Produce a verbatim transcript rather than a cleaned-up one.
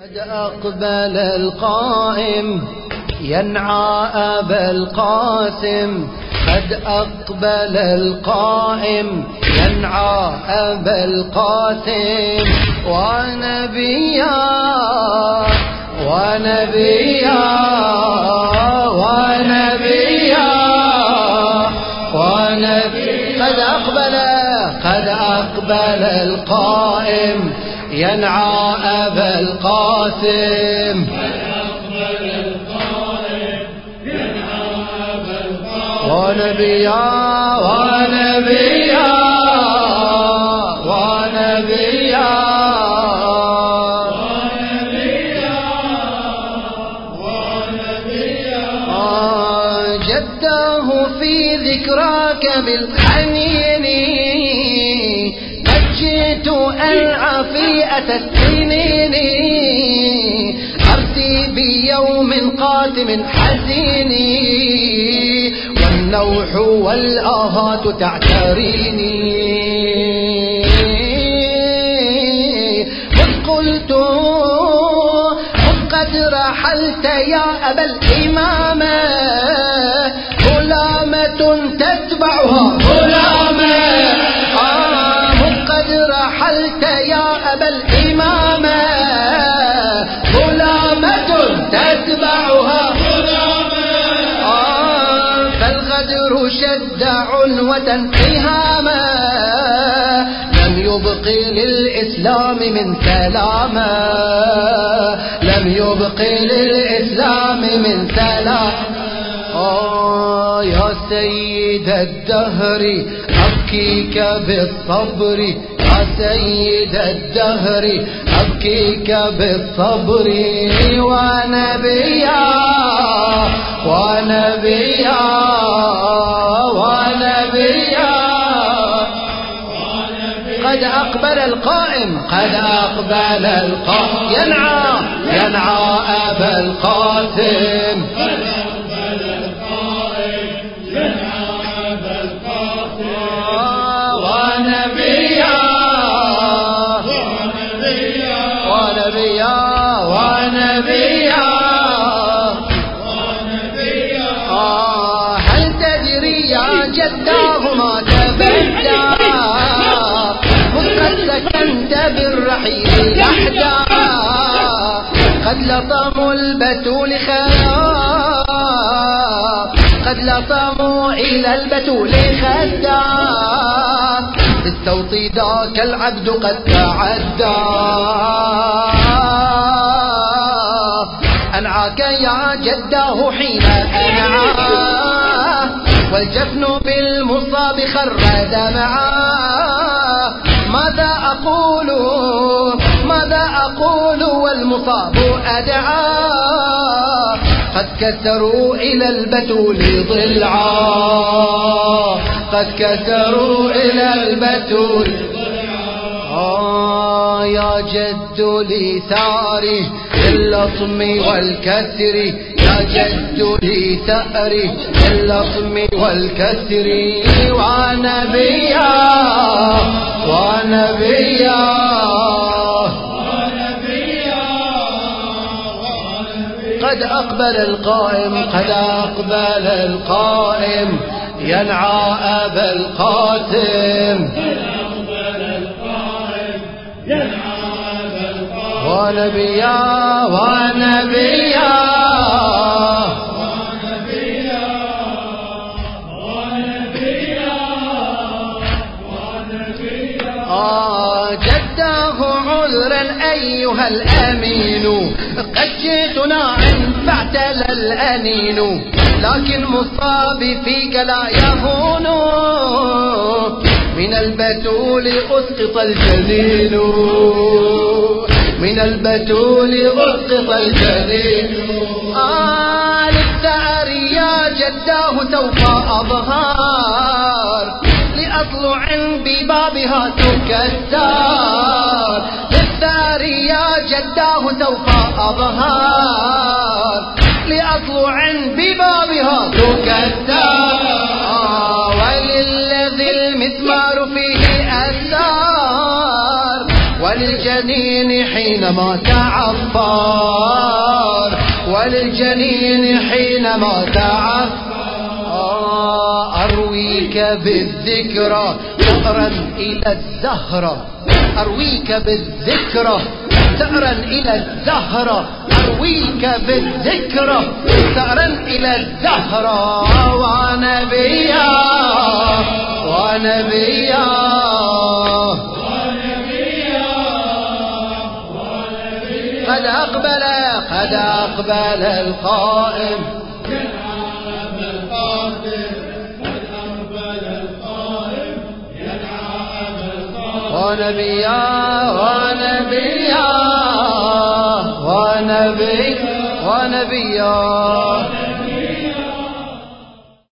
قد أقبل القائم ينعى أبا القاسم، قد أقبل القائم ينعى أبا القاسم، ونبيا ونبيا ونبيا ونبيا قد أقبل قد أقبل القائم ينعى أبا القاسم، ونبيا ونبيا ونبيا ونبيا جده في ذكراك بالحنين، قد جئت أرعى في أتى السنين، أرسي بيوم قاتم حزين، والنوح والآهات تعتريني، قد قلت قد رحلت يا أبا الإمامة، غلامة تتبعها غلامة، آه قد رحلت يا أبا الإمامة، غلامة تتبعها غلامة، آه فالغدر شد عنوة قهامة، لم يبقي للإسلام من سلامة، لم يبقي للإسلام من سلامة. آه يا سيد الدهر أبكيك بالصبر، يا سيد الدهر أبكيك بالصبر، ونبيا ونبيا ونبيا قد أقبل القائم قد أقبل القائم ينعى ينعى أبا القاسم، ونبيا ونبيا ونبيا آه هل تدري يا جداه ما تبدى، قد سكنت بالرحيل يحدى، قد لطموا البتول خيا، قد لطموا إلى البتول خدا، بالصوت ذاك العبد قد تعدى، أنعاك يا جداه حين أنعاه، والجفن بالمصاب خر دمعاه، ماذا أقول ماذا أقول والمصاب أدعاه، قد كسروا إلى البتول ضلعا، قد كسروا إلى البتول آه يا جد لي ثاري اللطم والكسر، يا جد لي ثاري اللطم والكسر، ونبيا ونبيا قد أقبل القائم قد أقبل القائم ينعى أبا القاسم، ونبيا ونبيا آه جداه عذرا أيها الأمين، قد جئتنا أن فاعتل الأنين، لكن مصابي فيك لا يهون، من البتول أسقط الجنين، من البتول أسقط الجنين، آه للثأر يا جداه سوف أظهار، لأطلع ببابها تكسر، للثأر يا جداه سوف أظهار، لأطلع ببابها تكسر، آه وللذي المثمار فيه أثار، وللجنين وللجنين حينما تعفر، وللجنين حينما تعفر أرويك بالذكرى ثأرا إلى الزهرة، أرويك بالذكرى ثأرا إلى الزهرة، أرويك بالذكرى ثأرا إلى الزهرة. ونبيا ونبيا قد أقبل قد أقبل القائم، ونبيا ونبيا ونبي ونبيا